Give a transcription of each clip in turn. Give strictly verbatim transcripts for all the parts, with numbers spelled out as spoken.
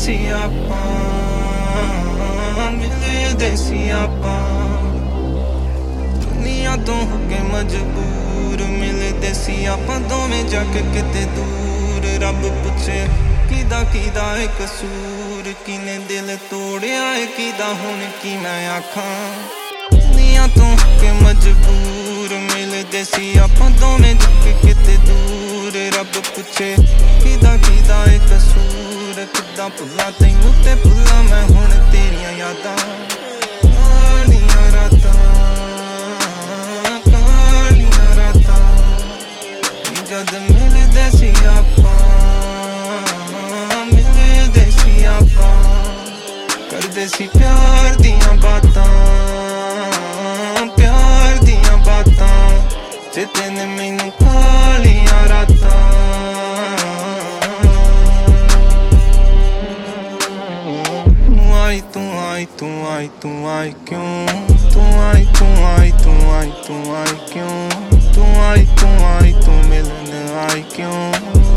ਸੀ ਆਪਾਂ, ਮਿਲਦੇ ਸੀ ਆਪਾਂ, ਦੁਨੀਆ ਤੋਂ ਹੋ ਕੇ ਮਜਬੂਰ ਮਿਲਦੇ ਸੀ ਆਪਾਂ ਦੋਵੇਂ ਜਾ ਕੇ ਕਿਤੇ ਦੂਰ। ਰੱਬ ਪੁੱਛੇ ਕਿਦਾ ਕਿਦਾ ਏ ਕਸੂਰ, ਕਿਨੇ ਦਿਲ ਤੋੜਿਆ ਏ ਕਿਦਾ ਹੁਣ ਕੀ ਮੈਂ ਆਖਾਂ। ਦੁਨੀਆ ਤੋਂ ਹੋ ਕੇ ਮਜਬੂਰ ਮਿਲਦੇ ਸੀ ਆਪਾਂ ਦੋਵੇਂ ਜਾ ਕੇ ਕਿਤੇ ਦੂਰ। ਰੱਬ ਪੁੱਛੇ ਕਿਦਾ ਕਿਦਾ ਏ ਕਸੂਰ, ਕਿੱਦਾਂ ਭੁੱਲਾਂ ਤੈਨੂੰ ਤੇ ਭੁੱਲਾਂ ਮੈਂ ਹੁਣ ਤੇਰੀਆਂ ਯਾਦਾਂ। ਕਾਲੀਆਂ ਰਾਤਾਂ ਕਾਲੀਆਂ ਰਾਤਾਂ ਜਦ ਮਿਲਦੇ ਸੀ ਆਪਾਂ, ਮਿਲਦੇ ਸੀ ਆਪਾਂ, ਕਰਦੇ ਸੀ ਪਿਆਰ ਦੀਆਂ ਬਾਤਾਂ, ਪਿਆਰ ਦੀਆਂ ਬਾਤਾਂ ਚੇਤੇ ਨੇ ਮੈਨੂੰ ਕਾਲੀਆਂ ਰਾਤਾਂ। ਆਈ ਤੂੰ ਆਈ ਤੂੰ ਆਈ ਤੂੰ ਆਈ ਕਿਉਂ, ਤੂੰ ਆਈ ਤੂੰ ਆਈ ਤੂੰ ਆਈ ਤੂੰ ਆਈ ਕਿਉਂ, ਤੂੰ ਆਈ ਤੂੰ ਆਈ ਤੂੰ ਮਿਲਣ ਆਈ ਕਿਉਂ।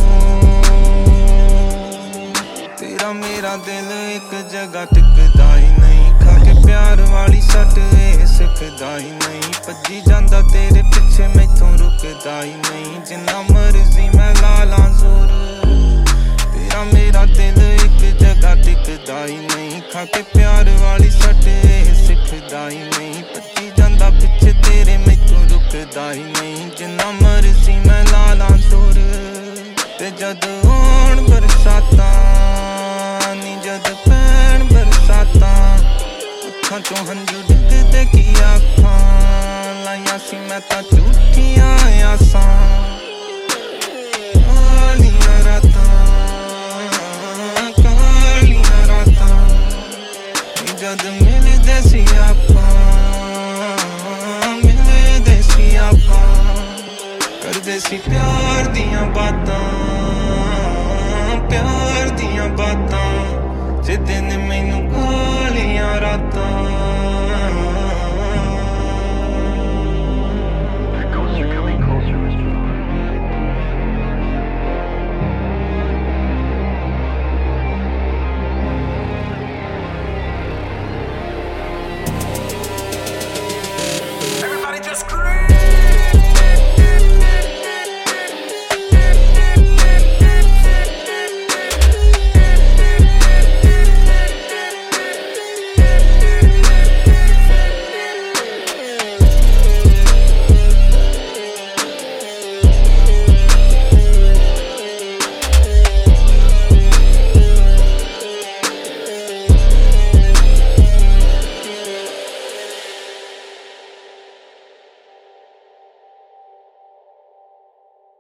ਤੇਰਾ ਮੇਰਾ ਦਿਲ ਇੱਕ ਜਗ੍ਹਾ ਟਿਕਦਾ ਹੀ ਨਹੀਂ, ਖਾ ਕੇ ਪਿਆਰ ਵਾਲੀ ਸੱਟ ਇਹ ਸਿੱਖਦਾ ਹੀ ਨਹੀਂ। ਭੱਜੀ ਜਾਂਦਾ ਤੇਰੇ ਪਿੱਛੇ ਮੈਥੋਂ ਰੁਕਦਾ ਹੀ ਨਹੀਂ, ਜਿੰਨਾ ਮਰਜ਼ੀ ਮੈਂ ਲਾ ਲਾਂ ਜ਼ੋਰ। ਤੇਰਾ ਮੇਰਾ ਦਿਲ ਇੱਕ ਜਗ੍ਹਾ ਟਿਕਦਾ ਹੀ ਨਹੀਂ, ਖਾ ਕੇ ਪਿਆਰ ਵਾਲੀ ਸੱਟ ਇਹ ਸਿੱਖਦਾ ਹੀ ਨਹੀਂ। ਭੱਜੀ ਜਾਂਦਾ ਪਿੱਛੇ ਤੇਰੇ ਮੈਥੋਂ ਰੁਕਦਾ ਹੀ ਨਹੀਂ, ਜਿੰਨਾ ਮਰਜ਼ੀ ਮੈਂ ਲਾ ਲਾਂ ਜ਼ੋਰ। ਤੇ ਜਦ ਆਉਣ ਬਰਸਾਤਾਂ ਨੀ ਜਦ ਪੈਣ ਬਰਸਾਤਾਂ, ਅੱਖਾਂ ਚੋਂ ਹੰਝੂ ਡਿੱਗਦੇ ਕੀ ਆਖਾਂ, ਲਾਈਆਂ ਸੀ ਮੈਂ ਤਾਂ ਝੂਠੀਆਂ ਆਸਾਂ। ਕਾਲੀਆਂ ਰਾਤਾਂ ਕਾਲੀਆਂ ਰਾਤਾਂ ਜਦ ਮਿਲਦੇ ਸੀ ਆਪਾਂ, ਮਿਲਦੇ ਸੀ ਆਪਾਂ, ਕਰਦੇ ਸੀ ਪਿਆਰ